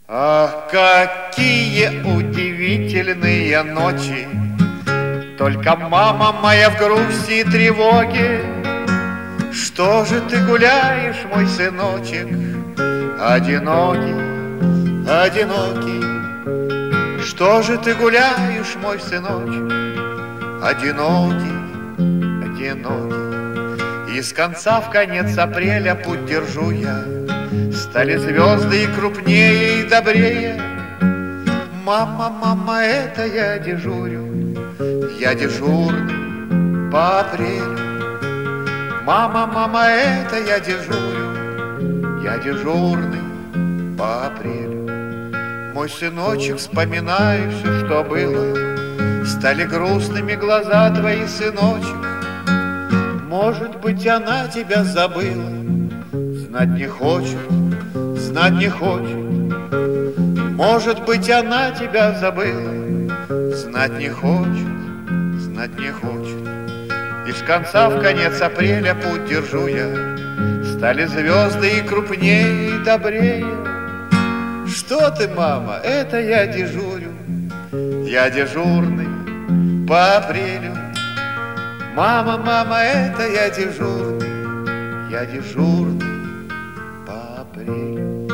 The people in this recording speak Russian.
Ах, какие удивительные ночи! Только мама моя в грусти и тревоге. Что же ты гуляешь, мой сыночек, одинокий, одинокий? Что же ты гуляешь, мой сыночек, одинокий, одинокий? Из конца в конец апреля путь держу я. Стали звезды и крупнее, и добрее. Мама, мама, это я дежурю, я дежурный по апрелю. Мама, мама, это я дежурю, я дежурный по апрелю. Мой сыночек, вспоминаю все, что было. Стали грустными глаза твои, сыночек. Может быть, она тебя забыла. Знать не хочет, знать не хочет. Может быть, она тебя забыла. Знать не хочет, знать не хочет. Из конца в конец апреля путь держу я. Стали звезды и крупнее, и добрее. Что ты, мама, это я дежурю, я дежурный по апрелю. Мама, мама, это я дежурный по апрелю.